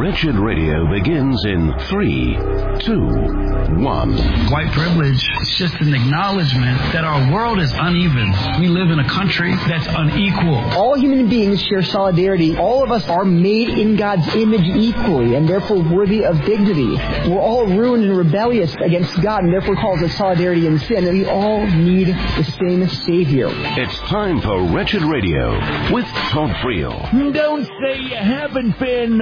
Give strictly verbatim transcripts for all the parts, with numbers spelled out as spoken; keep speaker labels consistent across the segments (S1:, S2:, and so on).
S1: Wretched Radio begins in three, two, one.
S2: White privilege is just an acknowledgement that our world is uneven. We live in a country that's unequal.
S3: All human beings share solidarity. All of us are made in God's image equally and therefore worthy of dignity. We're all ruined and rebellious against God and therefore calls us solidarity in sin. And we all need the same Savior.
S1: It's time for Wretched Radio with Todd Friel.
S4: Don't say you haven't been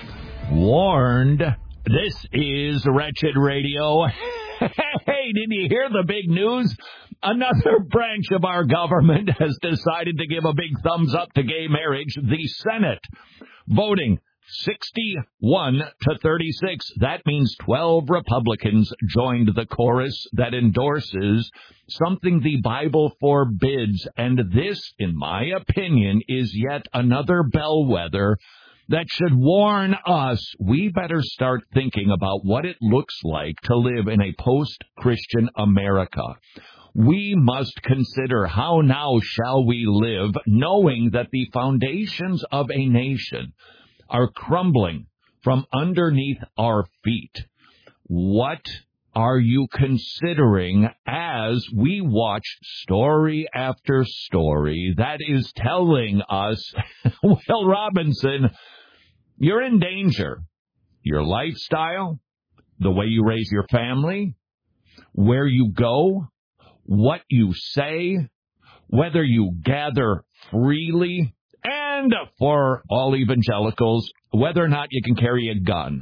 S4: warned. This is Wretched Radio. Hey, did you hear the big news? Another branch of our government has decided to give a big thumbs up to gay marriage. The Senate voting sixty-one to thirty-six. That means twelve Republicans joined the chorus that endorses something the Bible forbids. And this, in my opinion, is yet another bellwether that should warn us we better start thinking about what it looks like to live in a post-Christian America. We must consider how now shall we live, knowing that the foundations of a nation are crumbling from underneath our feet. What are you considering as we watch story after story that is telling us, Will Robinson, you're in danger? Your lifestyle, the way you raise your family, where you go, what you say, whether you gather freely, and for all evangelicals, whether or not you can carry a gun.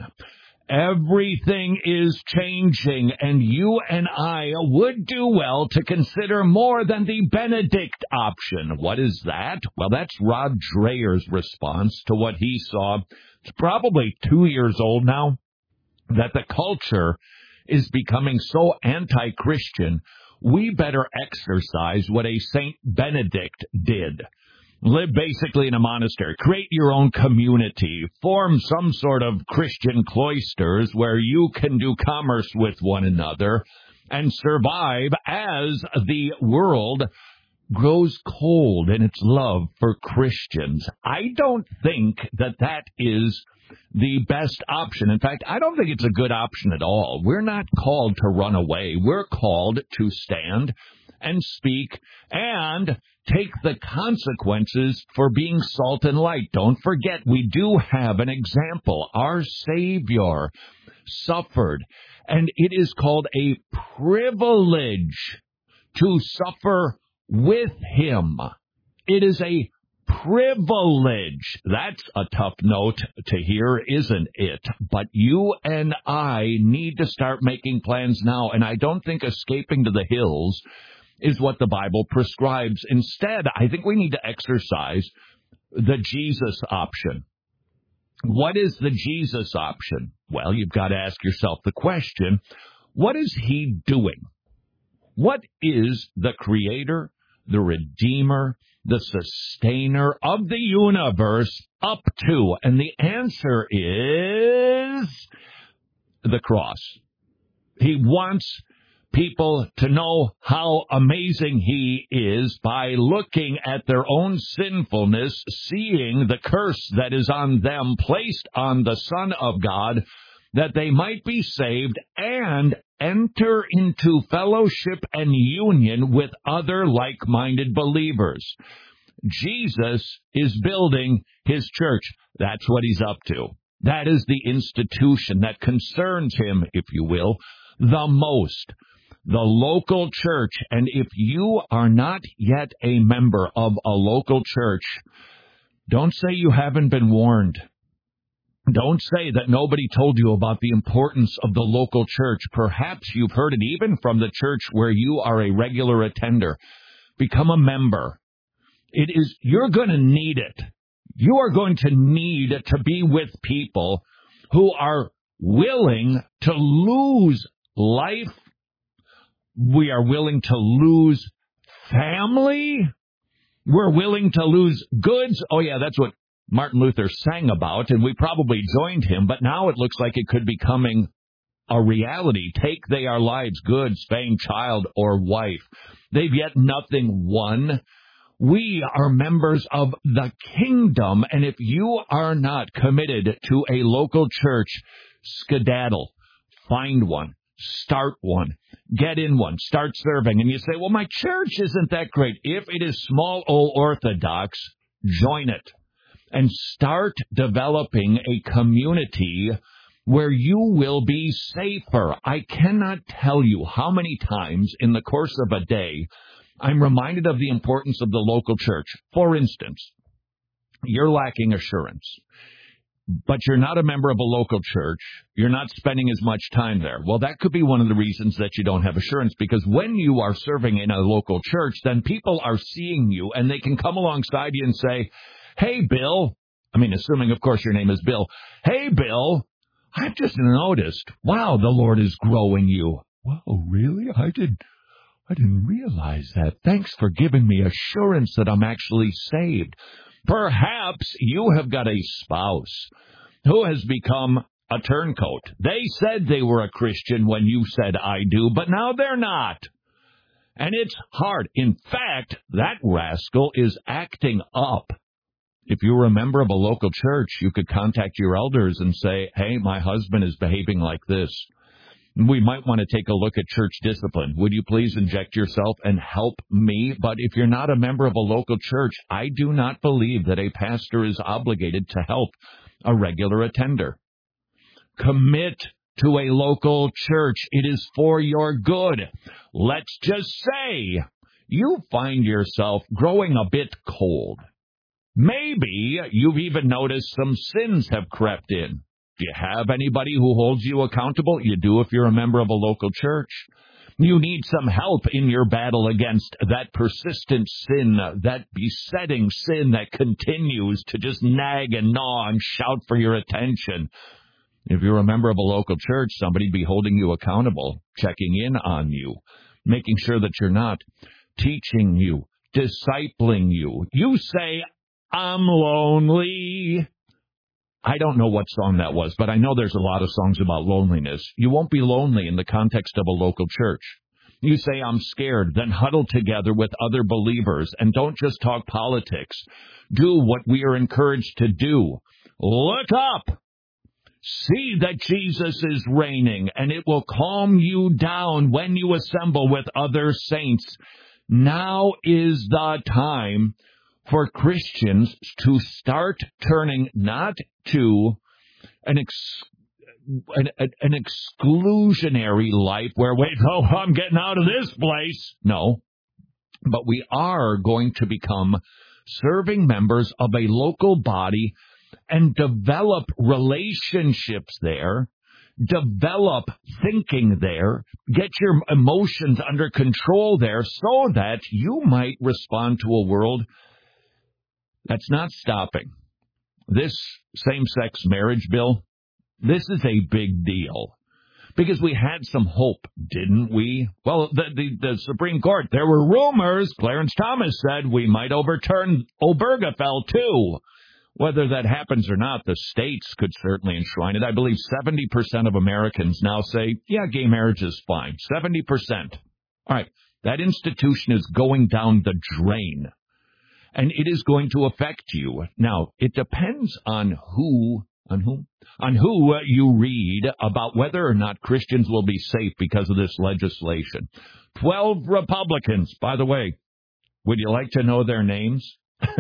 S4: Everything is changing, and you and I would do well to consider more than the Benedict option. What is that? Well, that's Rod Dreher's response to what he saw. It's probably two years old now, that the culture is becoming so anti-Christian, we better exercise what a Saint Benedict did. Live basically in a monastery. Create your own community. Form some sort of Christian cloisters where you can do commerce with one another and survive as the world grows cold in its love for Christians. I don't think that that is the best option. In fact, I don't think it's a good option at all. We're not called to run away. We're called to stand and speak and take the consequences for being salt and light. Don't forget, we do have an example. Our Savior suffered, and it is called a privilege to suffer with him. It is a privilege. That's a tough note to hear, isn't it? But you and I need to start making plans now, and I don't think escaping to the hills is what the Bible prescribes. Instead, I think we need to exercise the Jesus option. What is the Jesus option? Well, you've got to ask yourself the question, what is he doing? What is the creator, the redeemer, the sustainer of the universe up to? And the answer is the cross. He wants people to know how amazing he is by looking at their own sinfulness, seeing the curse that is on them placed on the Son of God, that they might be saved and enter into fellowship and union with other like-minded believers. Jesus is building his church. That's what he's up to. That is the institution that concerns him, if you will, the most. The local church. And if you are not yet a member of a local church, don't say you haven't been warned. Don't say that nobody told you about the importance of the local church. Perhaps you've heard it even from the church where you are a regular attender. Become a member. It is, you're going to need it. You are going to need to be with people who are willing to lose life. We are willing to lose family. We're willing to lose goods. Oh, yeah, that's what Martin Luther sang about, and we probably joined him. But now it looks like it could be coming a reality. Take they our lives, goods, fame, child, or wife. They've yet nothing won. We are members of the kingdom, and if you are not committed to a local church, skedaddle, find one, start one, get in one, start serving. And you say, well, my church isn't that great. If it is small O Orthodox, join it and start developing a community where you will be safer. I cannot tell you how many times in the course of a day I'm reminded of the importance of the local church. For instance, you're lacking assurance, but you're not a member of a local church. You're not spending as much time there. Well, that could be one of the reasons that you don't have assurance, because when you are serving in a local church, then people are seeing you and they can come alongside you and say, hey, Bill, I mean, assuming, of course, your name is Bill. Hey, Bill, I've just noticed, wow, the Lord is growing you. Wow, really? I did. I didn't realize that. Thanks for giving me assurance that I'm actually saved. Perhaps you have got a spouse who has become a turncoat. They said they were a Christian when you said I do, but now they're not. And it's hard. In fact, that rascal is acting up. If you were a member of a local church, you could contact your elders and say, hey, my husband is behaving like this. We might want to take a look at church discipline. Would you please inject yourself and help me? But if you're not a member of a local church, I do not believe that a pastor is obligated to help a regular attender. Commit to a local church. It is for your good. Let's just say you find yourself growing a bit cold. Maybe you've even noticed some sins have crept in. Do you have anybody who holds you accountable? You do if you're a member of a local church. You need some help in your battle against that persistent sin, that besetting sin that continues to just nag and gnaw and shout for your attention. If you're a member of a local church, somebody be holding you accountable, checking in on you, making sure that you're not teaching you, discipling you. You say, I'm lonely. I don't know what song that was, but I know there's a lot of songs about loneliness. You won't be lonely in the context of a local church. You say, I'm scared, then huddle together with other believers and don't just talk politics. Do what we are encouraged to do. Look up. See that Jesus is reigning, and it will calm you down when you assemble with other saints. Now is the time for Christians to start turning not to an, ex, an, an exclusionary life where, wait, oh, I'm getting out of this place. No, but we are going to become serving members of a local body and develop relationships there, develop thinking there, get your emotions under control there so that you might respond to a world that's not stopping. This same-sex marriage bill, this is a big deal because we had some hope, didn't we? Well, the, the, the Supreme Court, there were rumors, Clarence Thomas said, we might overturn Obergefell too. Whether that happens or not, the states could certainly enshrine it. I believe seventy percent of Americans now say, yeah, gay marriage is fine. seventy percent. All right, that institution is going down the drain. And it is going to affect you. Now, it depends on who, on whom, on who you read about whether or not Christians will be safe because of this legislation. Twelve Republicans, by the way, would you like to know their names?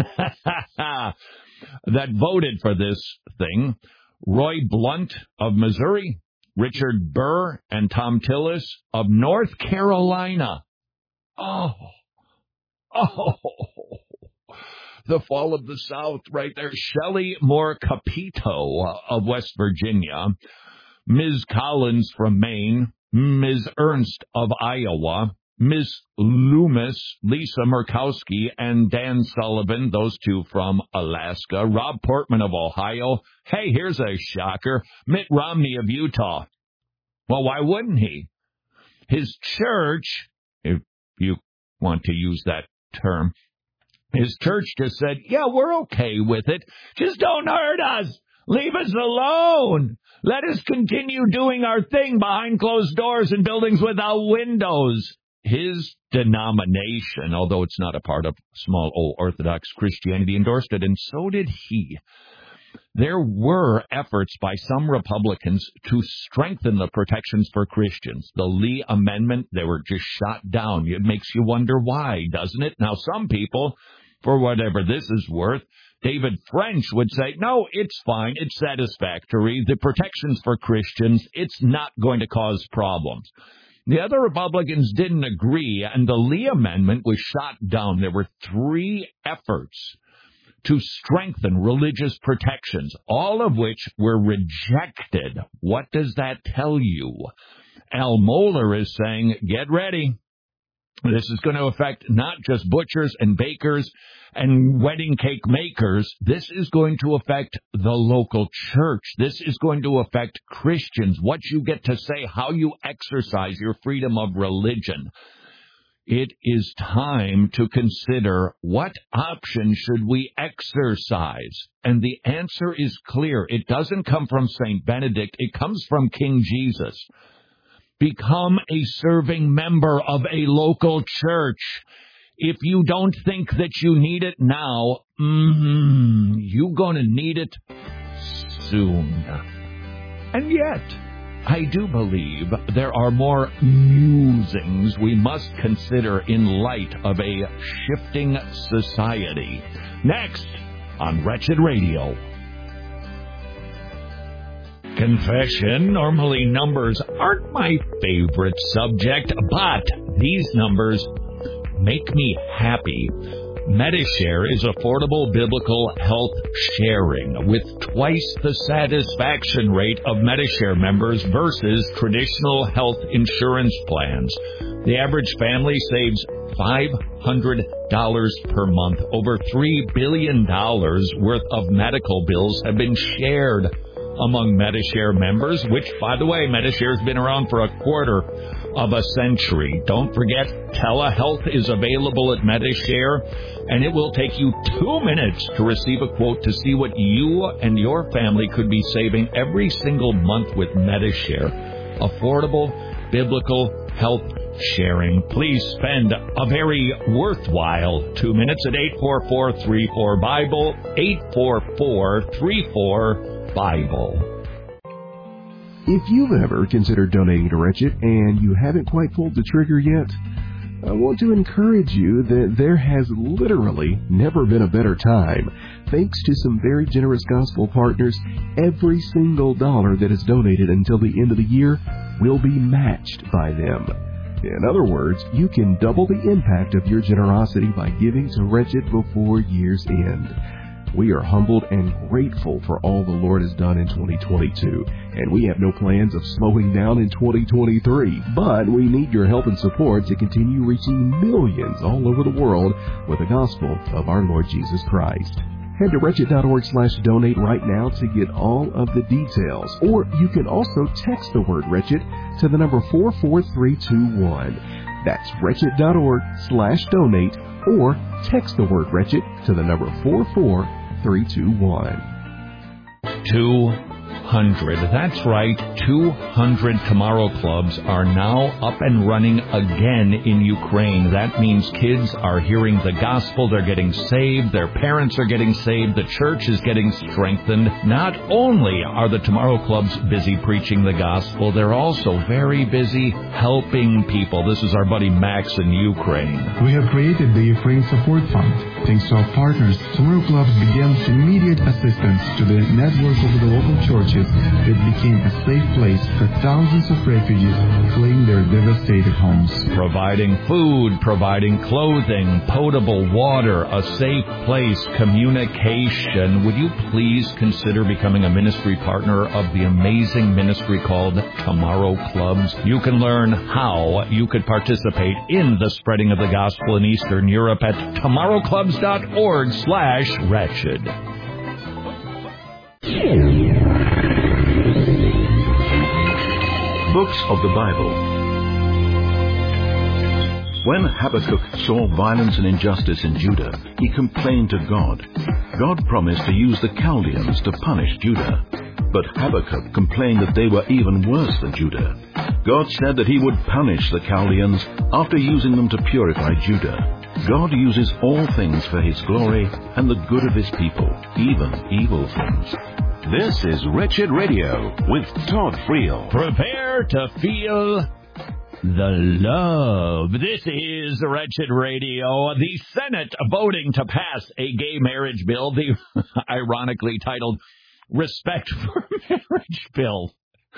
S4: That voted for this thing. Roy Blunt of Missouri, Richard Burr and Tom Tillis of North Carolina. Oh, oh. The fall of the South right there. Shelley Moore Capito of West Virginia, Miz Collins from Maine, Miz Ernst of Iowa, Miz Loomis, Lisa Murkowski, and Dan Sullivan, those two from Alaska, Rob Portman of Ohio. Hey, here's a shocker, Mitt Romney of Utah. Well, why wouldn't he? His church, if you want to use that term, his church just said, yeah, we're okay with it. Just don't hurt us. Leave us alone. Let us continue doing our thing behind closed doors in buildings without windows. his denomination, although it's not a part of small O Orthodox Christianity, endorsed it, and so did he. There were efforts by some Republicans to strengthen the protections for Christians. The Lee Amendment, they were just shot down. It makes you wonder why, doesn't it? Now, some people, for whatever this is worth, David French would say, no, it's fine, it's satisfactory. The protections for Christians, it's not going to cause problems. The other Republicans didn't agree, and the Lee Amendment was shot down. There were three efforts to strengthen religious protections, all of which were rejected. What does that tell you? Al Mohler is saying, get ready. This is going to affect not just butchers and bakers and wedding cake makers. This is going to affect the local church. This is going to affect Christians, what you get to say, how you exercise your freedom of religion. It is time to consider what option should we exercise. And the answer is clear. It doesn't come from Saint Benedict. It comes from King Jesus. Become a serving member of a local church. If you don't think that you need it now, mm-hmm, you're going to need it soon. And yet, I do believe there are more musings we must consider in light of a shifting society. Next on Wretched Radio. Confession, normally numbers aren't my favorite subject, but these numbers make me happy. Medishare is affordable biblical health sharing with twice the satisfaction rate of Medishare members versus traditional health insurance plans. The average family saves five hundred dollars per month. Over three billion dollars worth of medical bills have been shared among Medishare members, which, by the way, Medishare has been around for a quarter of a century. Don't forget, telehealth is available at Medishare, and it will take you two minutes to receive a quote to see what you and your family could be saving every single month with Medishare. Affordable, biblical health sharing. Please spend a very worthwhile two minutes at eight four four, three four, Bible, eight four four, three four, Bible.
S5: If you've ever considered donating to Wretched and you haven't quite pulled the trigger yet, I want to encourage you that there has literally never been a better time. Thanks to some very generous gospel partners, every single dollar that is donated until the end of the year will be matched by them. In other words, you can double the impact of your generosity by giving to Wretched before year's end. We are humbled and grateful for all the Lord has done in twenty twenty-two, and we have no plans of slowing down in twenty twenty-three. But we need your help and support to continue reaching millions all over the world with the gospel of our Lord Jesus Christ. Head to wretched.org slash donate right now to get all of the details. Or you can also text the word Wretched to the number four four three two one. That's wretched.org slash donate, or text the word Wretched to the number four four three two one.
S4: Two hundred. That's right. two hundred Tomorrow Clubs are now up and running again in Ukraine. That means kids are hearing the gospel. They're getting saved. Their parents are getting saved. The church is getting strengthened. Not only are the Tomorrow Clubs busy preaching the gospel, they're also very busy helping people. This is our buddy Max in Ukraine.
S6: We have created the Ukraine Support Fund. Thanks to our partners, Tomorrow Clubs began immediate assistance to the network of the local churches. It became a safe place for thousands of refugees fleeing their devastated homes.
S4: Providing food, providing clothing, potable water, a safe place, communication. Would you please consider becoming a ministry partner of the amazing ministry called Tomorrow Clubs? You can learn how you could participate in the spreading of the gospel in Eastern Europe at tomorrowclubs.org slash wretched.
S1: Books of the Bible. When Habakkuk saw violence and injustice in Judah, he complained to God. God promised to use the Chaldeans to punish Judah, but Habakkuk complained that they were even worse than Judah. God said that he would punish the Chaldeans after using them to purify Judah. God uses all things for his glory and the good of his people, even evil things.
S7: This is Wretched Radio with Todd Friel.
S4: Prepare to feel the love. This is Wretched Radio. The Senate voting to pass a gay marriage bill, the ironically titled Respect for Marriage Bill.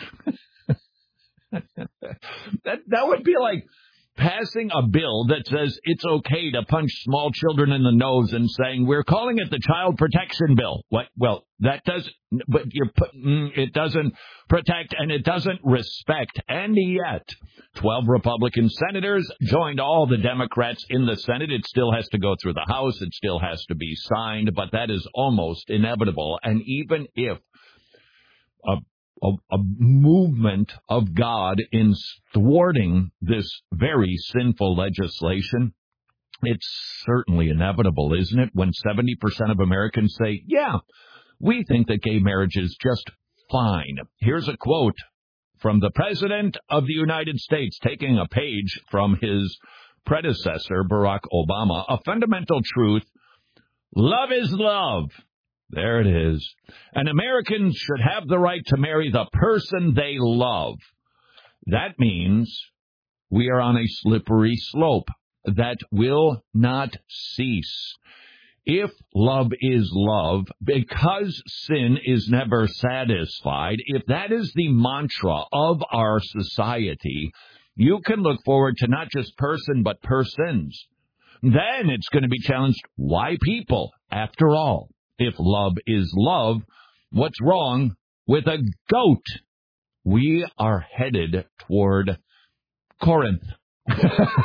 S4: that that would be like passing a bill that says it's okay to punch small children in the nose and saying we're calling it the Child Protection Bill. What? Well, that does, but you're putting it doesn't protect and it doesn't respect. And yet, twelve Republican senators joined all the Democrats in the Senate. It still has to go through the House. It still has to be signed, but that is almost inevitable. And even if a A, a movement of God in thwarting this very sinful legislation, it's certainly inevitable, isn't it? When seventy percent of Americans say, yeah, we think that gay marriage is just fine. Here's a quote from the President of the United States, taking a page from his predecessor, Barack Obama. A fundamental truth: love is love. There it is. And Americans should have the right to marry the person they love. That means we are on a slippery slope that will not cease. If love is love, because sin is never satisfied, if that is the mantra of our society, you can look forward to not just person, but persons. Then it's going to be challenged, why people, after all? If love is love, what's wrong with a goat? We are headed toward Corinth. That's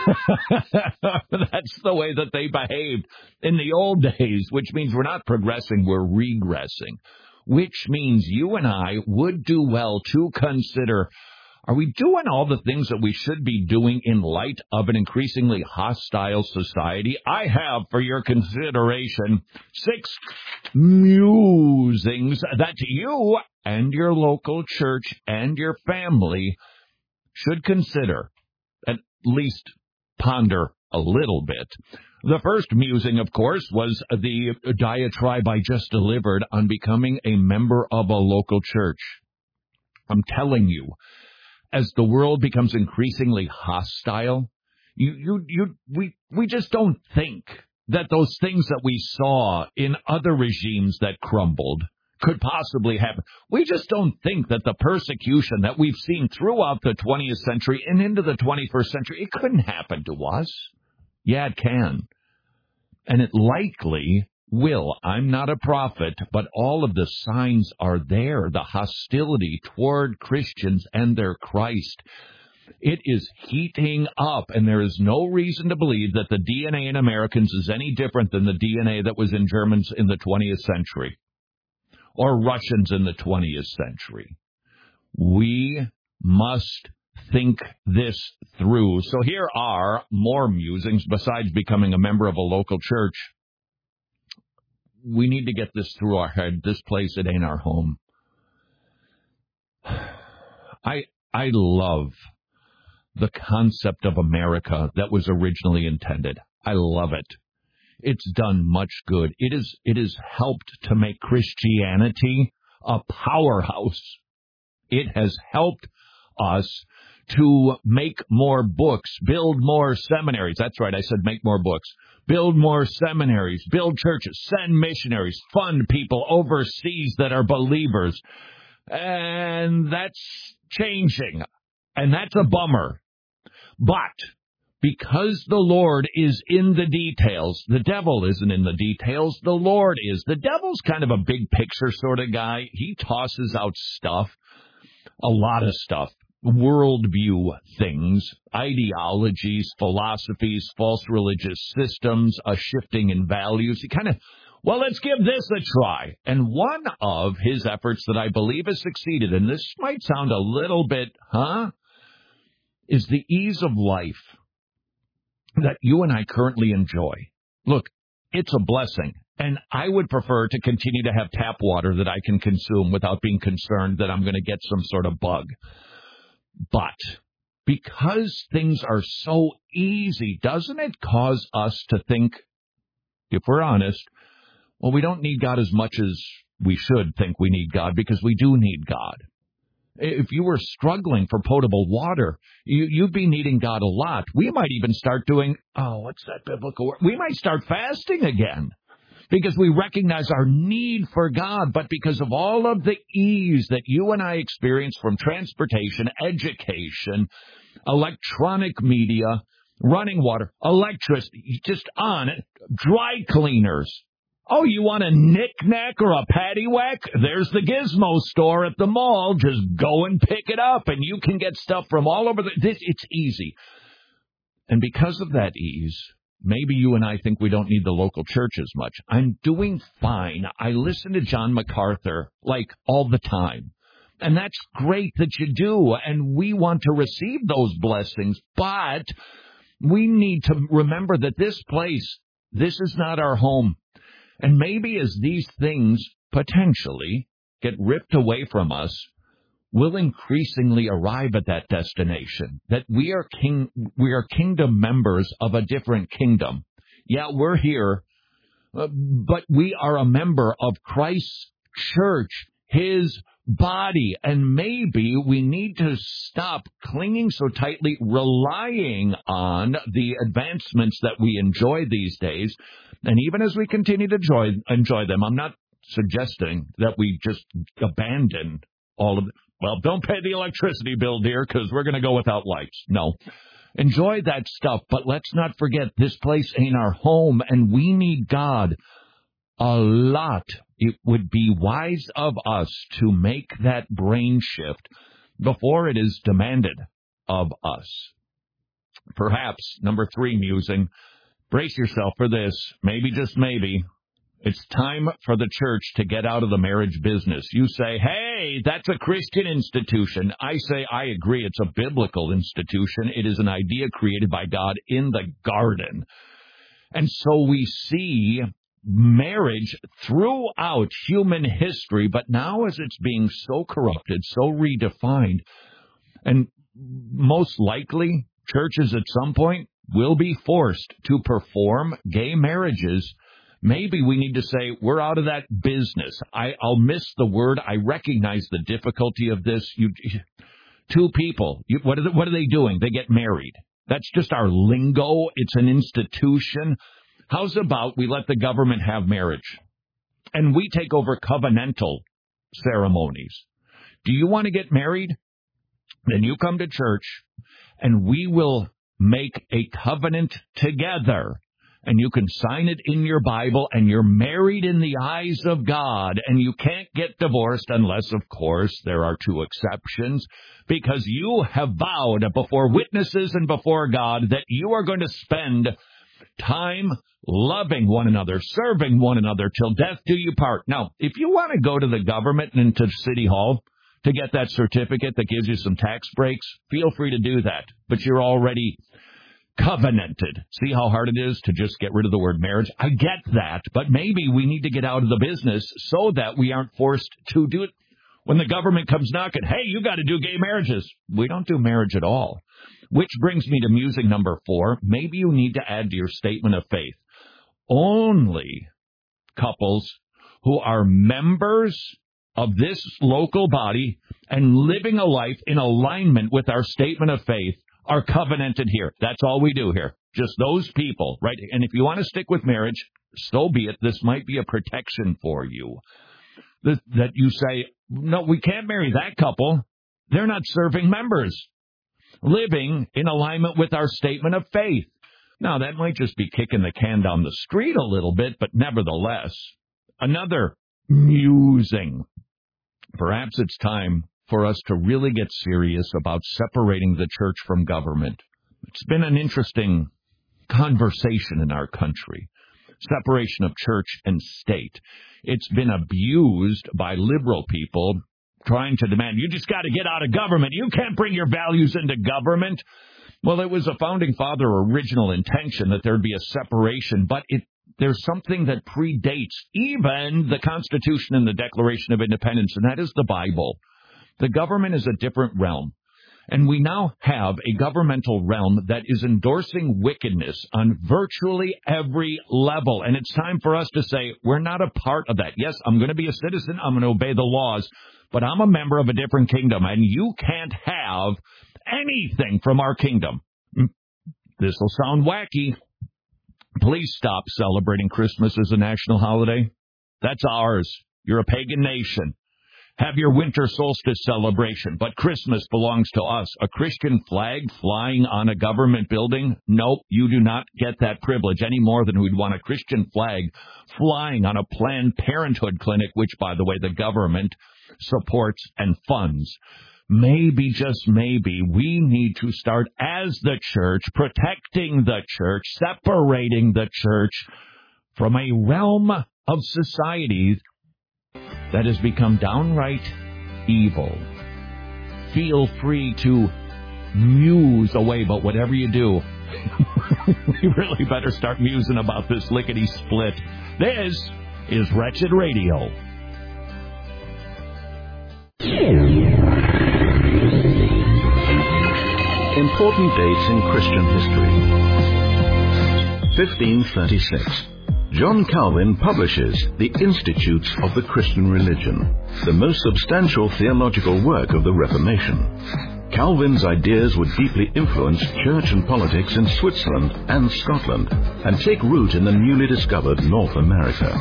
S4: the way that they behaved in the old days, which means we're not progressing, we're regressing, which means you and I would do well to consider, are we doing all the things that we should be doing in light of an increasingly hostile society? I have, for your consideration, six musings that you and your local church and your family should consider, at least ponder a little bit. The first musing, of course, was the diatribe I just delivered on becoming a member of a local church. I'm telling you, as the world becomes increasingly hostile, you, you, you, we, we just don't think that those things that we saw in other regimes that crumbled could possibly happen. We just don't think that the persecution that we've seen throughout the twentieth century and into the twenty-first century, it couldn't happen to us. Yeah, it can. And it likely will. I'm not a prophet, but all of the signs are there. The hostility toward Christians and their Christ. It is heating up, and there is no reason to believe that the D N A in Americans is any different than the D N A that was in Germans in the twentieth century or Russians in the twentieth century. We must think this through. So here are more musings besides becoming a member of a local church. We need to get this through our head. This place, it ain't our home. I I love the concept of America that was originally intended. I love it. It's done much good. It is it has helped to make Christianity a powerhouse. It has helped us to make more books, build more seminaries. That's right, I said make more books. Build more seminaries, build churches, send missionaries, fund people overseas that are believers. And that's changing. And that's a bummer. But because the Lord is in the details, the devil isn't in the details, the Lord is. The devil's kind of a big picture sort of guy. He tosses out stuff, a lot of stuff. Worldview things, ideologies, philosophies, false religious systems, a shifting in values. He kind of, well, let's give this a try. And one of his efforts that I believe has succeeded, and this might sound a little bit, huh, is the ease of life that you and I currently enjoy. Look, it's a blessing. And I would prefer to continue to have tap water that I can consume without being concerned that I'm going to get some sort of bug. But because things are so easy, doesn't it cause us to think, if we're honest, well, we don't need God as much as we should think we need God, because we do need God. If you were struggling for potable water, you, you'd be needing God a lot. We might even start doing, oh, what's that biblical word? We might start fasting again because we recognize our need for God. But because of all of the ease that you and I experience from transportation, education, electronic media, running water, electricity, just on it, dry cleaners. Oh, you want a knick-knack or a paddywhack? There's the Gizmo store at the mall. Just go and pick it up, and you can get stuff from all over the... This, it's easy. And because of that ease, maybe you and I think we don't need the local church as much. I'm doing fine. I listen to John MacArthur, like, all the time. And that's great that you do, and we want to receive those blessings. But we need to remember that this place, this is not our home. And maybe as these things potentially get ripped away from us, we'll increasingly arrive at that destination, that we are king, we are kingdom members of a different kingdom. Yeah, we're here, uh, but we are a member of Christ's church, his body, and maybe we need to stop clinging so tightly, relying on the advancements that we enjoy these days. And even as we continue to enjoy, enjoy them, I'm not suggesting that we just abandon all of it. Well, don't pay the electricity bill, dear, because we're going to go without lights. No. Enjoy that stuff, but let's not forget this place ain't our home, and we need God a lot. It would be wise of us to make that brain shift before it is demanded of us. Perhaps, number three, musing, brace yourself for this, maybe just maybe, it's time for the church to get out of the marriage business. You say, hey, that's a Christian institution. I say, I agree, it's a biblical institution. It is an idea created by God in the garden. And so we see marriage throughout human history, but now as it's being so corrupted, so redefined, and most likely churches at some point will be forced to perform gay marriages, maybe we need to say, we're out of that business. I, I'll miss the word. I recognize the difficulty of this. You, two people, you, what, are they, what are they doing? They get married. That's just our lingo. It's an institution. How's about we let the government have marriage and we take over covenantal ceremonies? Do you want to get married? Then you come to church and we will make a covenant together, and you can sign it in your Bible, and you're married in the eyes of God, and you can't get divorced unless, of course, there are two exceptions, because you have vowed before witnesses and before God that you are going to spend time loving one another, serving one another till death do you part. Now, if you want to go to the government and to City Hall to get that certificate that gives you some tax breaks, feel free to do that. But you're already covenanted. See how hard it is to just get rid of the word marriage? I get that, but maybe we need to get out of the business so that we aren't forced to do it. When the government comes knocking, hey, you got to do gay marriages. We don't do marriage at all. Which brings me to musing number four. Maybe you need to add to your statement of faith. Only couples who are members of this local body and living a life in alignment with our statement of faith are covenanted here. That's all we do here. Just those people, right? And if you want to stick with marriage, so be it. This might be a protection for you. That, that you say, no, we can't marry that couple. They're not serving members. Living in alignment with our statement of faith. Now, that might just be kicking the can down the street a little bit, but nevertheless, another musing. Perhaps it's time for us to really get serious about separating the church from government. It's been an interesting conversation in our country. Separation of church and state. It's been abused by liberal people trying to demand, you just got to get out of government. You can't bring your values into government. Well, it was a founding father original intention that there'd be a separation, but it there's something that predates even the Constitution and the Declaration of Independence, and that is the Bible. The government is a different realm. And we now have a governmental realm that is endorsing wickedness on virtually every level. And it's time for us to say, we're not a part of that. Yes, I'm going to be a citizen. I'm going to obey the laws. But I'm a member of a different kingdom. And you can't have anything from our kingdom. This will sound wacky. Please stop celebrating Christmas as a national holiday. That's ours. You're a pagan nation. Have your winter solstice celebration, but Christmas belongs to us. A Christian flag flying on a government building? Nope, you do not get that privilege any more than we'd want a Christian flag flying on a Planned Parenthood clinic, which, by the way, the government supports and funds. Maybe, just maybe, we need to start as the church, protecting the church, separating the church from a realm of society that has become downright evil. Feel free to muse away, but whatever you do, we really better start musing about this lickety-split. This is Wretched Radio.
S1: Important dates in Christian history. fifteen thirty-six. John Calvin publishes The Institutes of the Christian Religion, the most substantial theological work of the Reformation. Calvin's ideas would deeply influence church and politics in Switzerland and Scotland and take root in the newly discovered North America.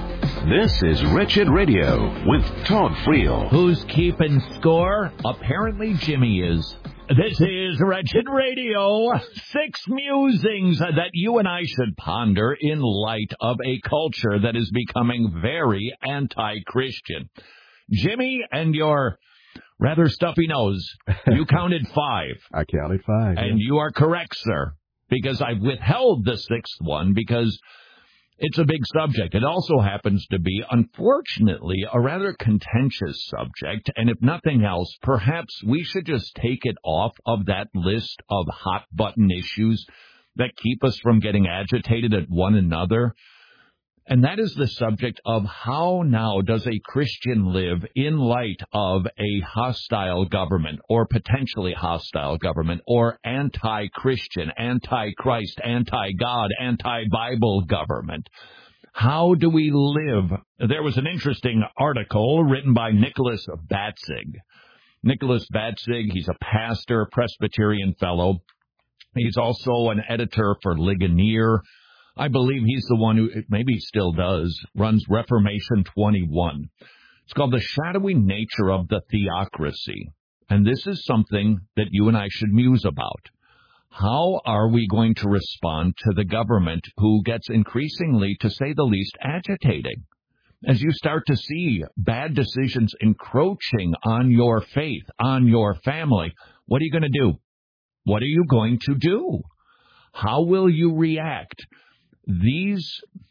S7: This is Wretched Radio with Todd Friel.
S4: Who's keeping score? Apparently Jimmy is. This is Wretched Radio, six musings that you and I should ponder in light of a culture that is becoming very anti-Christian. Jimmy and your rather stuffy nose, you counted five.
S5: I counted five.
S4: And
S5: yeah.
S4: you are correct, sir, because I've withheld the sixth one because it's a big subject. It also happens to be, unfortunately, a rather contentious subject, and if nothing else, perhaps we should just take it off of that list of hot-button issues that keep us from getting agitated at one another. And that is the subject of how now does a Christian live in light of a hostile government or potentially hostile government or anti-Christian, anti-Christ, anti-God, anti-Bible government. How do we live? There was an interesting article written by Nicholas Batzig. Nicholas Batzig, he's a pastor, Presbyterian fellow. He's also an editor for Ligonier. I believe he's the one who, maybe still does, runs Reformation twenty-one. It's called The Shadowy Nature of the Theocracy. And this is something that you and I should muse about. How are we going to respond to the government who gets increasingly, to say the least, agitating? As you start to see bad decisions encroaching on your faith, on your family, what are you going to do? What are you going to do? How will you react? These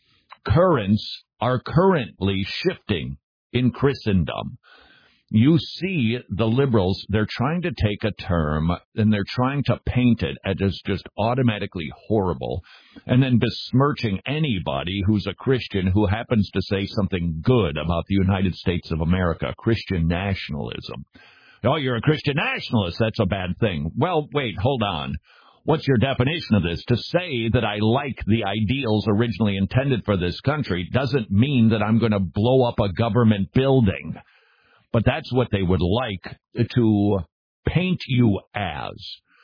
S4: currents are currently shifting in Christendom. You see the liberals, they're trying to take a term and they're trying to paint it as just automatically horrible and then besmirching anybody who's a Christian who happens to say something good about the United States of America, Christian nationalism. Oh, you're a Christian nationalist. That's a bad thing. Well, wait, hold on. What's your definition of this? To say that I like the ideals originally intended for this country doesn't mean that I'm going to blow up a government building. But that's what they would like to paint you as.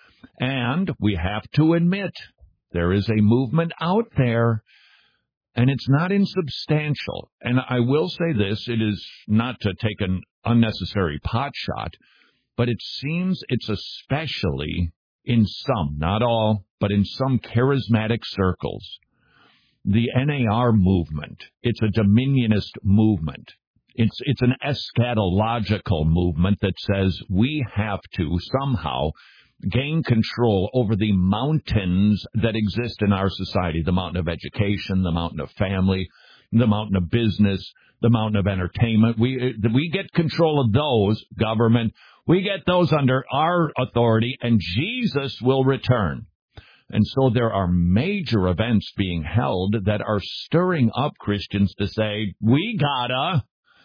S4: And we have to admit, there is a movement out there, and it's not insubstantial. And I will say this, it is not to take an unnecessary pot shot, but it seems it's especially in some, not all, but in some charismatic circles. The N A R movement, it's a dominionist movement. It's it's an eschatological movement that says we have to somehow gain control over the mountains that exist in our society, the mountain of education, the mountain of family, the mountain of business, the mountain of entertainment. We we get control of those, government. We get those under our authority, and Jesus will return. And so there are major events being held that are stirring up Christians to say, we gotta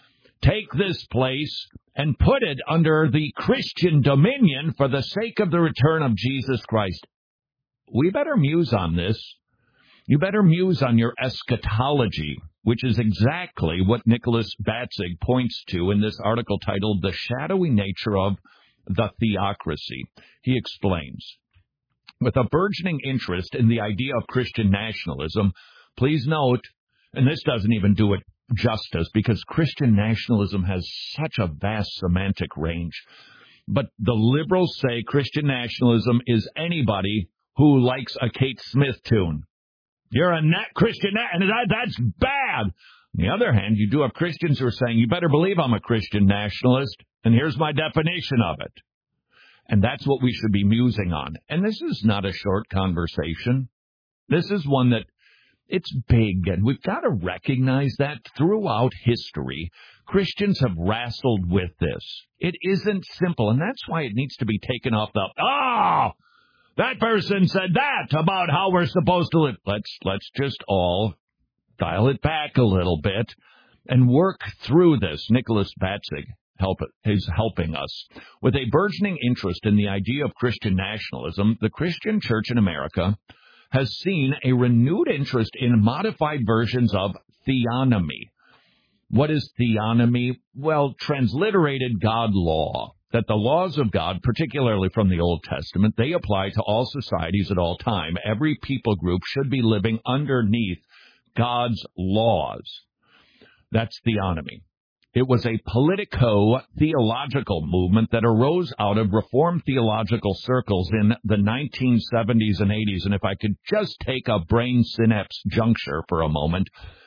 S4: take this place and put it under the Christian dominion for the sake of the return of Jesus Christ. We better muse on this. You better muse on your eschatology, which is exactly what Nicholas Batzig points to in this article titled The Shadowy Nature of the Theocracy. He explains, with a burgeoning interest in the idea of Christian nationalism, please note, and this doesn't even do it justice because Christian nationalism has such a vast semantic range, but the liberals say Christian nationalism is anybody who likes a Kate Smith tune. You're a nat- Christian, nat- and that, that's bad. On the other hand, you do have Christians who are saying, you better believe I'm a Christian nationalist, and here's my definition of it. And that's what we should be musing on. And this is not a short conversation. This is one that it's big, and we've got to recognize that throughout history, Christians have wrestled with this. It isn't simple, and that's why it needs to be taken off the, oh, that person said that about how we're supposed to live. Let's, let's just all dial it back a little bit and work through this. Nicholas Batzig help, is helping us. With a burgeoning interest in the idea of Christian nationalism, the Christian church in America has seen a renewed interest in modified versions of theonomy. What is theonomy? Well, transliterated God law, that the laws of God, particularly from the Old Testament, they apply to all societies at all time. Every people group should be living underneath God's laws. That's theonomy. It was a politico-theological movement that arose out of Reformed theological circles in the nineteen seventies and eighties. And if I could just take a brain synapse juncture for a moment,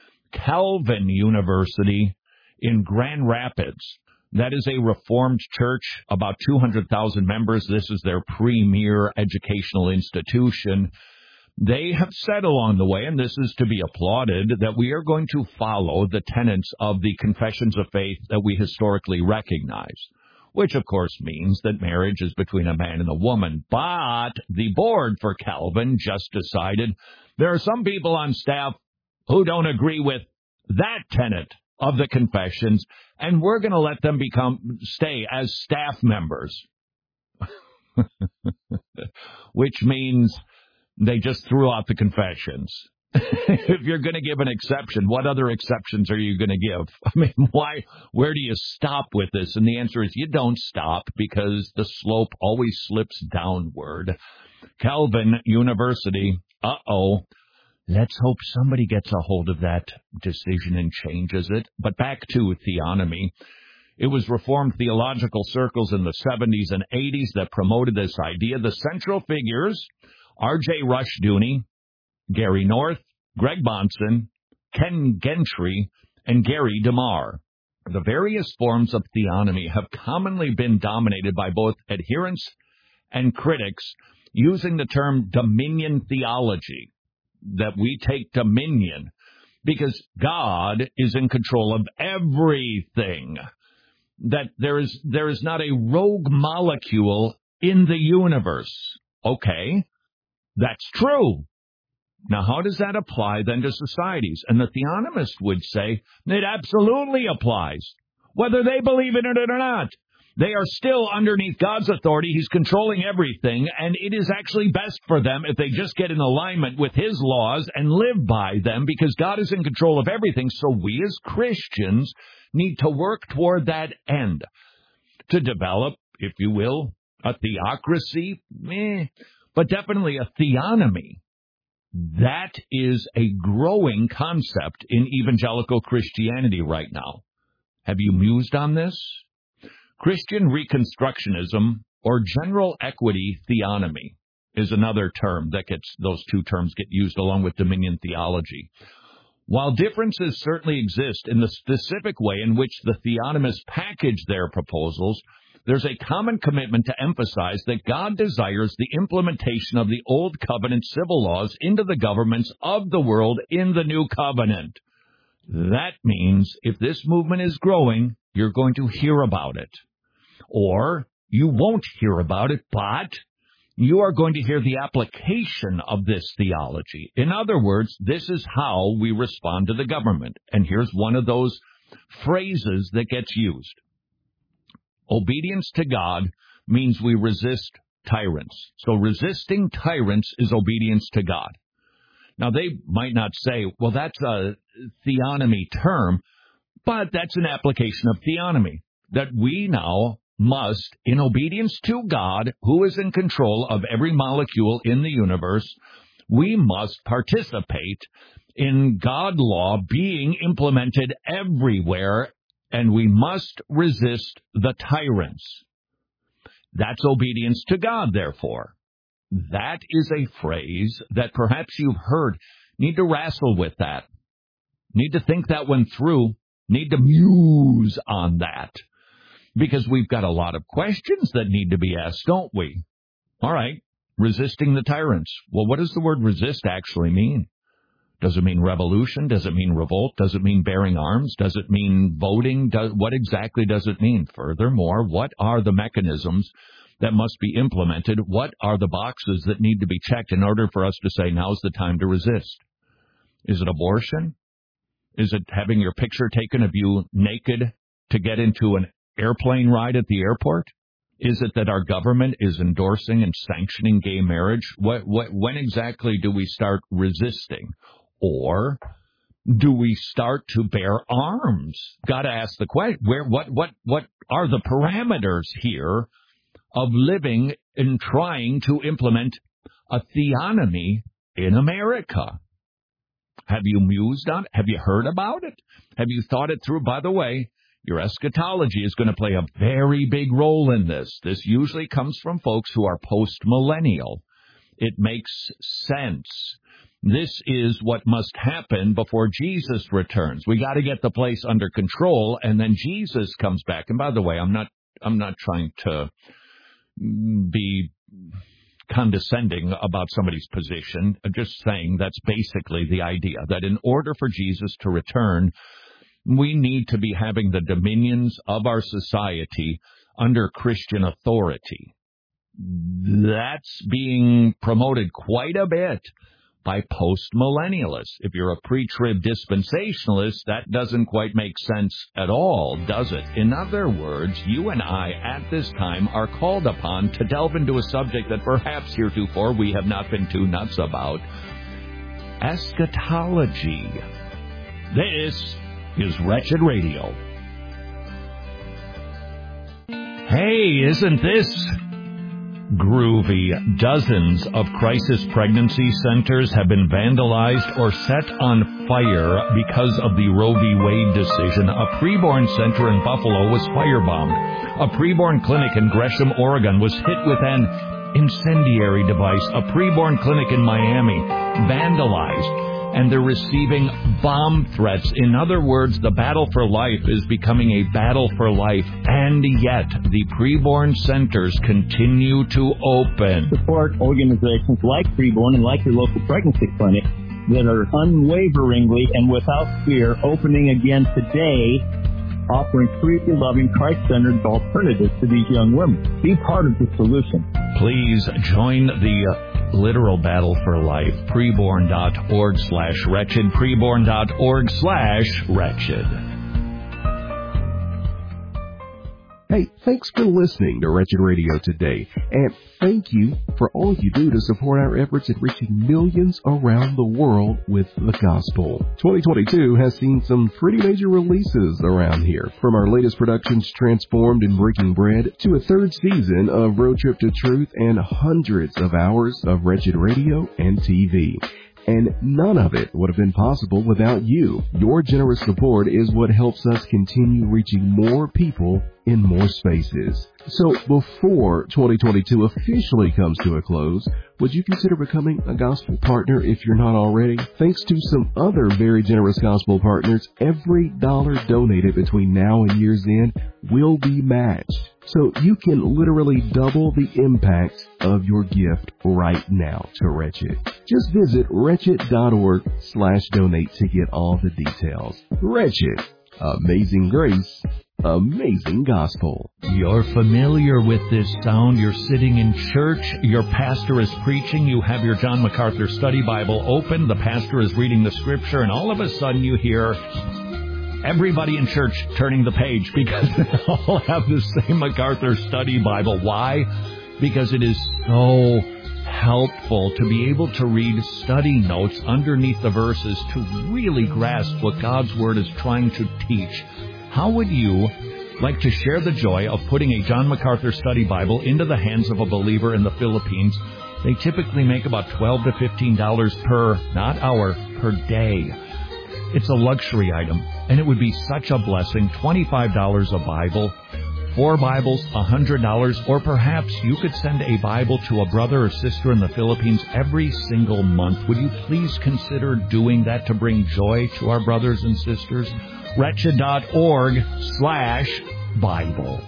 S4: Calvin University in Grand Rapids, that is a Reformed church, about two hundred thousand members. This is their premier educational institution. They have said along the way, and this is to be applauded, that we are going to follow the tenets of the confessions of faith that we historically recognize, which of course means that marriage is between a man and a woman. But the board for Calvin just decided there are some people on staff who don't agree with that tenet of the confessions, and we're going to let them become stay as staff members, which means they just threw out the confessions. If you're going to give an exception, what other exceptions are you going to give? I mean, why? Where do you stop with this? And the answer is you don't stop, because the slope always slips downward. Calvin University, uh-oh. Let's hope somebody gets a hold of that decision and changes it. But back to theonomy. It was Reformed theological circles in the seventies and eighties that promoted this idea. The central figures, R J Rushdoony, Gary North, Greg Bonson, Ken Gentry, and Gary DeMar. The various forms of theonomy have commonly been dominated by both adherents and critics using the term dominion theology, that we take dominion because God is in control of everything, that there is there is not a rogue molecule in the universe. Okay, that's true. Now, how does that apply then to societies? And the theonomist would say it absolutely applies, whether they believe in it or not. They are still underneath God's authority. He's controlling everything, and it is actually best for them if they just get in alignment with His laws and live by them, because God is in control of everything. So we as Christians need to work toward that end, to develop, if you will, a theocracy, eh, but definitely a theonomy. That is a growing concept in evangelical Christianity right now. Have you mused on this? Christian Reconstructionism, or general equity theonomy, is another term that gets, those two terms get used along with dominion theology. While differences certainly exist in the specific way in which the theonomists package their proposals, there's a common commitment to emphasize that God desires the implementation of the Old Covenant civil laws into the governments of the world in the New Covenant. That means if this movement is growing, you're going to hear about it. Or you won't hear about it, but you are going to hear the application of this theology. In other words, this is how we respond to the government. And here's one of those phrases that gets used. Obedience to God means we resist tyrants. So resisting tyrants is obedience to God. Now, they might not say, well, that's a theonomy term, but that's an application of theonomy, that we now must, in obedience to God, who is in control of every molecule in the universe, we must participate in God law being implemented everywhere, and we must resist the tyrants. That's obedience to God, therefore. That is a phrase that perhaps you've heard. Need to wrestle with that. Need to think that one through. Need to muse on that. Because we've got a lot of questions that need to be asked, don't we? All right, resisting the tyrants. Well, what does the word resist actually mean? Does it mean revolution? Does it mean revolt? Does it mean bearing arms? Does it mean voting? Does, what exactly does it mean? Furthermore, what are the mechanisms that must be implemented? What are the boxes that need to be checked in order for us to say now's the time to resist? Is it abortion? Is it having your picture taken of you naked to get into an airplane ride at the airport? Is it that our government is endorsing and sanctioning gay marriage? What, what, when exactly do we start resisting? Or do we start to bear arms? Got to ask the question, where, what, what, what are the parameters here of living and trying to implement a theonomy in America? Have you mused on it? Have you heard about it? Have you thought it through? By the way, your eschatology is going to play a very big role in this. This usually comes from folks who are post-millennial. It makes sense. This is what must happen before Jesus returns. We got to get the place under control, and then Jesus comes back. And by the way, I'm not I'm not trying to be condescending about somebody's position. I'm just saying that's basically the idea, that in order for Jesus to return, we need to be having the dominions of our society under Christian authority. That's being promoted quite a bit by post-millennialists. If you're a pre-trib dispensationalist, that doesn't quite make sense at all, does it? In other words, you and I, at this time, are called upon to delve into a subject that perhaps heretofore we have not been too nuts about. Eschatology. This is Wretched Radio. Hey, isn't this groovy? Dozens of crisis pregnancy centers have been vandalized or set on fire because of the Roe v. Wade decision. A preborn center in Buffalo was firebombed. A preborn clinic in Gresham, Oregon was hit with an incendiary device. A preborn clinic in Miami vandalized, and they're receiving bomb threats. In other words, the battle for life is becoming a battle for life, and yet the preborn centers continue to open.
S8: Support organizations like Preborn and like your local pregnancy clinic that are unwaveringly and without fear opening again today, offering free, loving, Christ-centered alternatives to these young women. Be part of the solution.
S4: Please join the literal battle for life. Preborn.org slash wretched. Preborn.org slash wretched.
S5: Hey, thanks for listening to Wretched Radio today, and thank you for all you do to support our efforts at reaching millions around the world with the gospel. twenty twenty-two has seen some pretty major releases around here, from our latest productions Transformed and Breaking Bread to a third season of Road Trip to Truth and hundreds of hours of Wretched Radio and T V. And none of it would have been possible without you. Your generous support is what helps us continue reaching more people in more spaces. So before twenty twenty-two officially comes to a close, would you consider becoming a gospel partner if you're not already? Thanks to some other very generous gospel partners, every dollar donated between now and year's end will be matched. So you can literally double the impact of your gift right now to Wretched. Just visit wretched.org slash donate to get all the details. Wretched. Amazing grace. Amazing gospel.
S4: You're familiar with this sound. You're sitting in church. Your pastor is preaching. You have your John MacArthur Study Bible open. The pastor is reading the scripture, and all of a sudden you hear, everybody in church turning the page because they all have the same MacArthur Study Bible. Why? Because it is so helpful to be able to read study notes underneath the verses to really grasp what God's Word is trying to teach. How would you like to share the joy of putting a John MacArthur Study Bible into the hands of a believer in the Philippines? They typically make about twelve to fifteen dollars per, not hour, per day. It's a luxury item, and it would be such a blessing. twenty-five dollars a Bible, four Bibles, one hundred dollars, or perhaps you could send a Bible to a brother or sister in the Philippines every single month. Would you please consider doing that to bring joy to our brothers and sisters? Wretched.org slash Bible.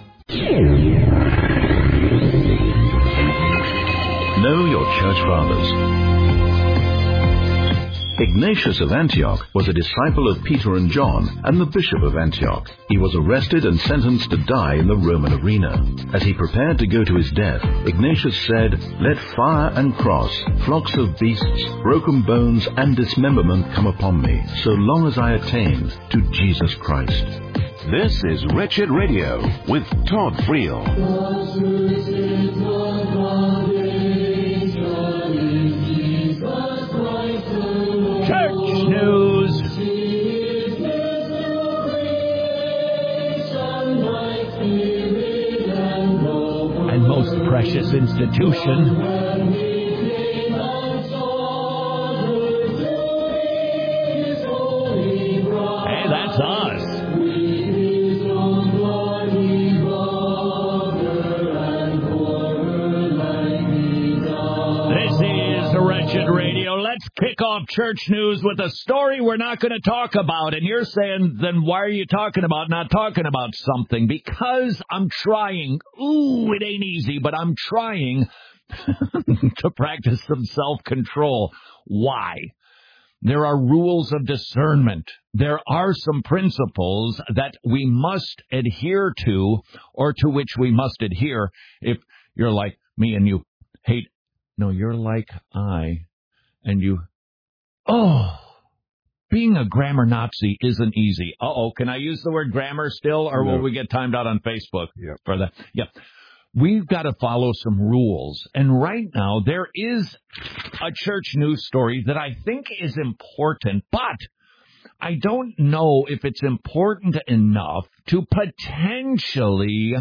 S1: Know your church fathers. Ignatius of Antioch was a disciple of Peter and John and the Bishop of Antioch. He was arrested and sentenced to die in the Roman arena. As he prepared to go to his death, Ignatius said, "Let fire and cross, flocks of beasts, broken bones and dismemberment come upon me, so long as I attain to Jesus Christ."
S7: This is Wretched Radio with Todd Friel.
S4: Church news. And most precious institution. Hey, that's us. This is Wretched Radio. Let's kick off church news with a story we're not going to talk about. And you're saying, then why are you talking about not talking about something? Because I'm trying. Ooh, it ain't easy, but I'm trying to practice some self-control. Why? There are rules of discernment. There are some principles that we must adhere to, or to which we must adhere. If you're like me and you hate, no, you're like I, and you, oh, being a grammar Nazi isn't easy. Uh-oh, can I use the word grammar still, or no. Will we get timed out on Facebook
S5: yep.
S4: for that? Yeah. We've got to follow some rules. And right now, there is a church news story that I think is important, but I don't know if it's important enough to potentially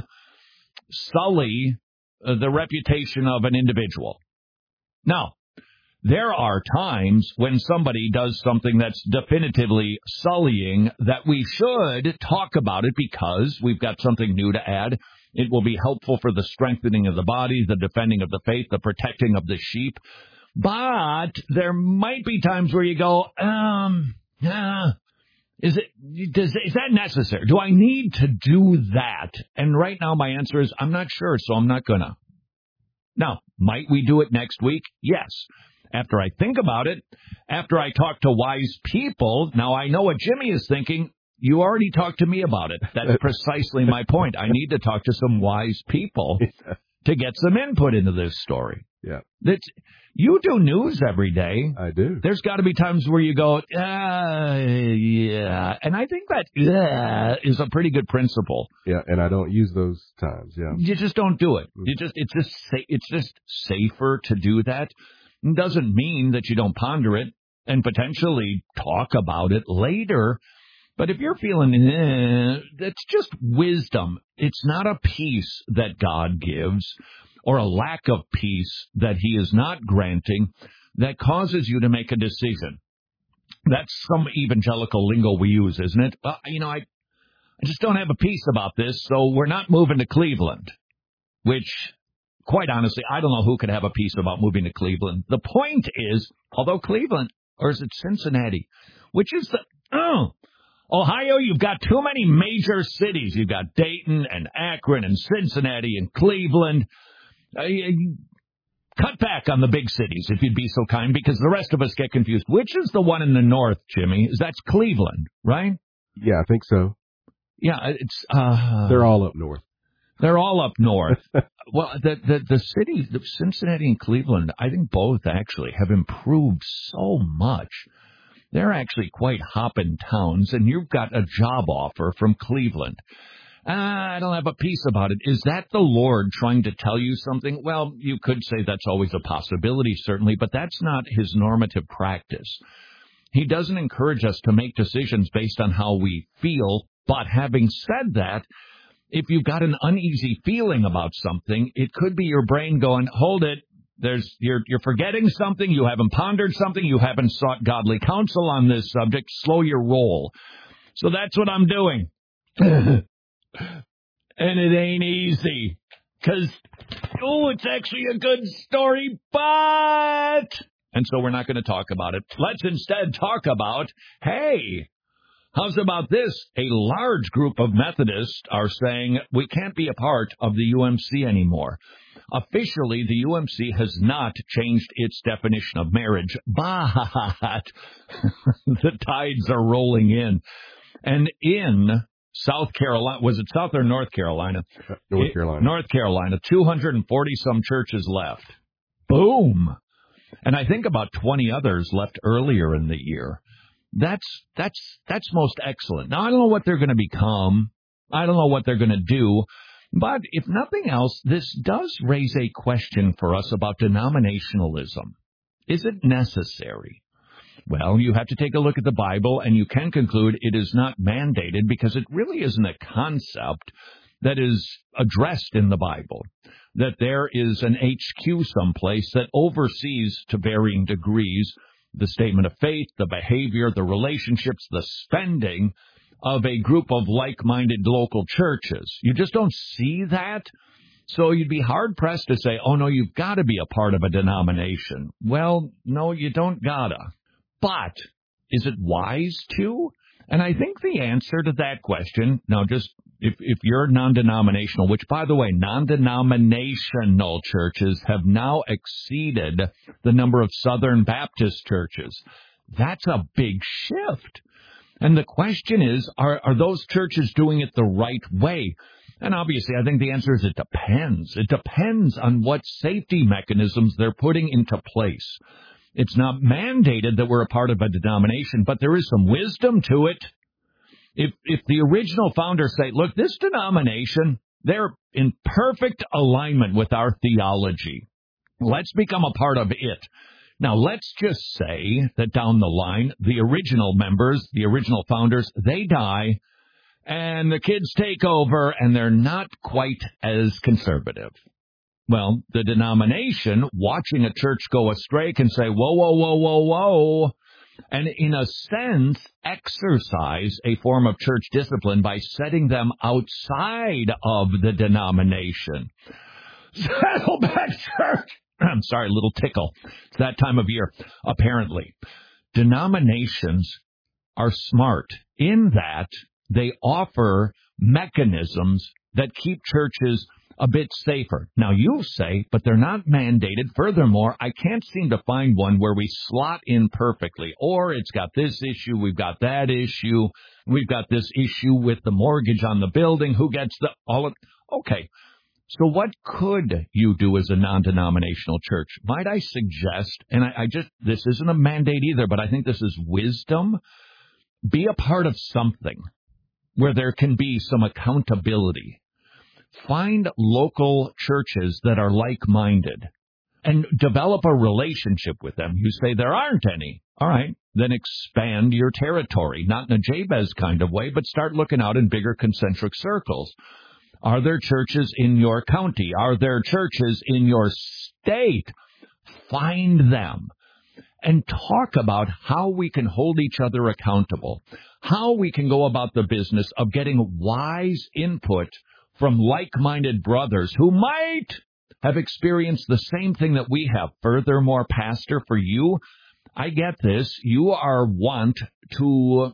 S4: sully uh, the reputation of an individual. Now, there are times when somebody does something that's definitively sullying that we should talk about it because we've got something new to add. It will be helpful for the strengthening of the body, the defending of the faith, the protecting of the sheep. But there might be times where you go, um, uh, is it, does, is that necessary? Do I need to do that? And right now my answer is I'm not sure, so I'm not gonna. Now, might we do it next week? Yes. After I think about it, after I talk to wise people, now I know what Jimmy is thinking. You already talked to me about it. That's precisely my point. I need to talk to some wise people yeah. to get some input into this story.
S5: Yeah.
S4: That's, you do news every day.
S5: I do.
S4: There's got to be times where you go, uh, yeah. And I think that uh, is a pretty good principle.
S5: Yeah, and I don't use those times, yeah.
S4: You just don't do it. You just It's just sa- it's just safer to do that. It doesn't mean that you don't ponder it and potentially talk about it later. But if you're feeling, eh, that's just wisdom. It's not a peace that God gives or a lack of peace that he is not granting that causes you to make a decision. That's some evangelical lingo we use, isn't it? Uh, you know, I, I just don't have a peace about this, so we're not moving to Cleveland, which, quite honestly, I don't know who could have a peace about moving to Cleveland. The point is, although Cleveland, or is it Cincinnati, which is the, oh, Ohio, you've got too many major cities. You've got Dayton and Akron and Cincinnati and Cleveland. Uh, cut back on the big cities, if you'd be so kind, because the rest of us get confused. Which is the one in the north, Jimmy? That's Cleveland, right?
S5: Yeah, I think so.
S4: Yeah, it's... Uh,
S5: They're all up north.
S4: They're all up north. Well, the, the, the cities, the Cincinnati and Cleveland, I think both actually have improved so much. They're actually quite hopping towns, and you've got a job offer from Cleveland. Ah, I don't have a peace about it. Is that the Lord trying to tell you something? Well, you could say that's always a possibility, certainly, but that's not his normative practice. He doesn't encourage us to make decisions based on how we feel, but having said that, if you've got an uneasy feeling about something, it could be your brain going, hold it, there's you're you're forgetting something, you haven't pondered something, you haven't sought godly counsel on this subject, slow your roll. So that's what I'm doing. And it ain't easy, because, oh, it's actually a good story, but... And so we're not going to talk about it. Let's instead talk about, hey, how's about this? A large group of Methodists are saying we can't be a part of the U M C anymore. Officially, the U M C has not changed its definition of marriage, but the tides are rolling in. And in South Carolina, was it South or North Carolina?
S5: North Carolina.
S4: It, North Carolina, two hundred forty some churches left. Boom. And I think about twenty others left earlier in the year. That's that's that's most excellent. Now, I don't know what they're going to become. I don't know what they're going to do. But if nothing else, this does raise a question for us about denominationalism. Is it necessary? Well, you have to take a look at the Bible, and you can conclude it is not mandated because it really isn't a concept that is addressed in the Bible, that there is an H Q someplace that oversees to varying degrees the statement of faith, the behavior, the relationships, the spending of a group of like-minded local churches. You just don't see that. So you'd be hard-pressed to say, oh, no, you've got to be a part of a denomination. Well, no, you don't gotta. But is it wise to? And I think the answer to that question, now just if, if you're non-denominational, which, by the way, non-denominational churches have now exceeded the number of Southern Baptist churches. That's a big shift. And the question is, are, are those churches doing it the right way? And obviously, I think the answer is it depends. It depends on what safety mechanisms they're putting into place. It's not mandated that we're a part of a denomination, but there is some wisdom to it. If if the original founders say, look, this denomination, they're in perfect alignment with our theology. Let's become a part of it. Now, let's just say that down the line, the original members, the original founders, they die, and the kids take over, and they're not quite as conservative. Well, the denomination, watching a church go astray, can say, whoa, whoa, whoa, whoa, whoa, and in a sense, exercise a form of church discipline by setting them outside of the denomination. Saddleback Church! I'm sorry, a little tickle. It's that time of year. Apparently, denominations are smart in that they offer mechanisms that keep churches a bit safer. Now, you say, but they're not mandated. Furthermore, I can't seem to find one where we slot in perfectly. Or it's got this issue, we've got that issue, we've got this issue with the mortgage on the building, who gets the... all of. Okay. So what could you do as a non-denominational church? Might I suggest, and I, I just, this isn't a mandate either, but I think this is wisdom, be a part of something where there can be some accountability. Find local churches that are like-minded and develop a relationship with them. You say there aren't any. All right, then expand your territory, not in a Jabez kind of way, but start looking out in bigger concentric circles. Are there churches in your county? Are there churches in your state? Find them and talk about how we can hold each other accountable, how we can go about the business of getting wise input from like-minded brothers who might have experienced the same thing that we have. Furthermore, Pastor, for you, I get this. You are want to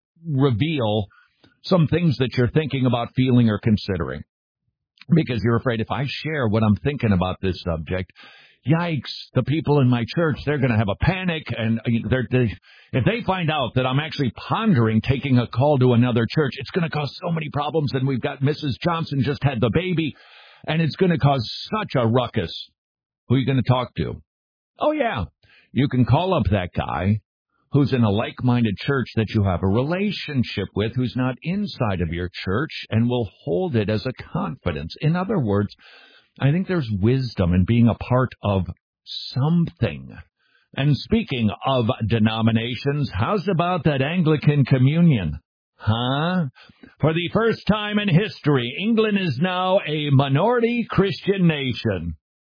S4: reveal some things that you're thinking about, feeling, or considering, because you're afraid if I share what I'm thinking about this subject, yikes, the people in my church, they're going to have a panic, and they're, they, if they find out that I'm actually pondering taking a call to another church, it's going to cause so many problems, and we've got Missus Johnson just had the baby, and it's going to cause such a ruckus. Who are you going to talk to? Oh, yeah, you can call up that guy who's in a like-minded church that you have a relationship with, who's not inside of your church, and will hold it as a confidence. In other words, I think there's wisdom in being a part of something. And speaking of denominations, how's about that Anglican Communion? Huh? For the first time in history, England is now a minority Christian nation.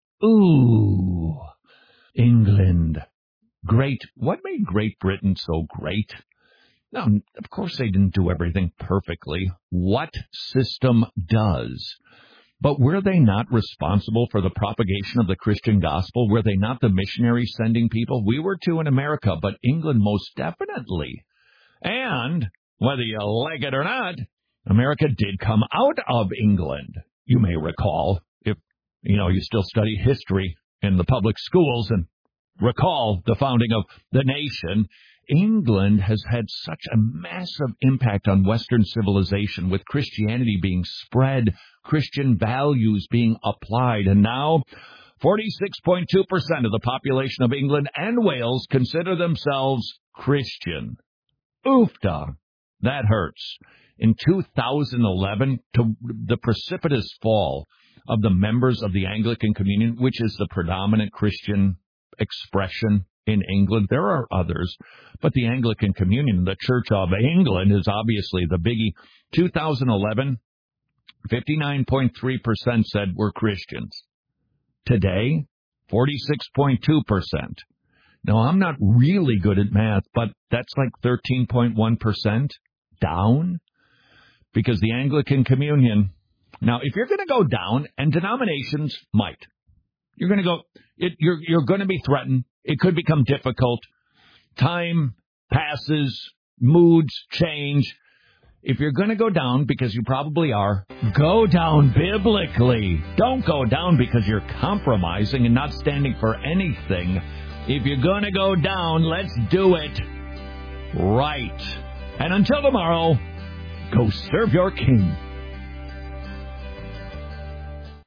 S4: Ooh, England. Great. What made Great Britain so great? Now, of course, they didn't do everything perfectly. What system does? But were they not responsible for the propagation of the Christian gospel? Were they not the missionaries sending people? We were too in America, but England most definitely. And whether you like it or not, America did come out of England. You may recall, if you know you still study history in the public schools and recall the founding of the nation, England has had such a massive impact on Western civilization, with Christianity being spread, Christian values being applied, and now forty-six point two percent of the population of England and Wales consider themselves Christian. Oofda. That hurts. In two thousand eleven, to the precipitous fall of the members of the Anglican Communion, which is the predominant Christian expression in England. There are others, but the Anglican Communion, the Church of England, is obviously the biggie. two thousand eleven, fifty-nine point three percent said we're Christians. Today, forty-six point two percent. Now, I'm not really good at math, but that's like thirteen point one percent down, because the Anglican Communion. Now, if you're going to go down, and denominations might, you're going to go, it, you're, you're going to be threatened. It could become difficult. Time passes, moods change. If you're going to go down, because you probably are, go down biblically. Don't go down because you're compromising and not standing for anything. If you're going to go down, let's do it right. And until tomorrow, go serve your king.